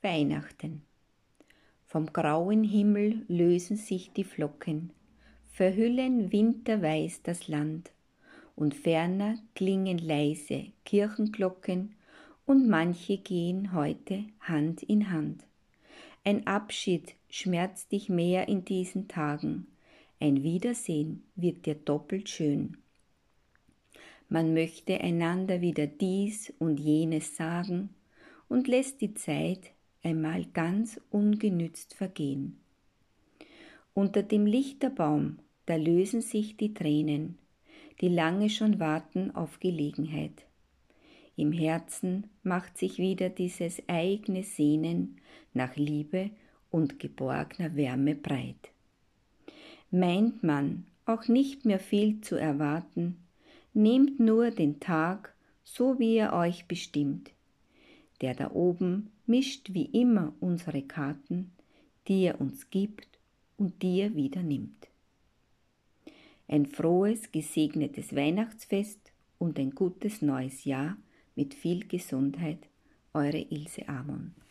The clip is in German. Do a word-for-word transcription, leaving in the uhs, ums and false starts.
Weihnachten. Vom grauen Himmel lösen sich die Flocken, verhüllen winterweiß das Land, und ferner klingen leise Kirchenglocken, und manche gehen heute Hand in Hand. Ein Abschied schmerzt dich mehr in diesen Tagen, ein Wiedersehen wird dir doppelt schön. Man möchte einander wieder dies und jenes sagen und lässt die Zeit einmal ganz ungenützt vergehen. Unter dem Lichterbaum, da lösen sich die Tränen, die lange schon warten auf Gelegenheit. Im Herzen macht sich wieder dieses eigene Sehnen nach Liebe und geborgner Wärme breit. Meint man auch nicht mehr viel zu erwarten, nehmt nur den Tag, so wie er euch bestimmt. Der da oben mischt wie immer unsere Karten, die er uns gibt und die er wieder nimmt. Ein frohes, gesegnetes Weihnachtsfest und ein gutes neues Jahr mit viel Gesundheit, eure Ilse Amon.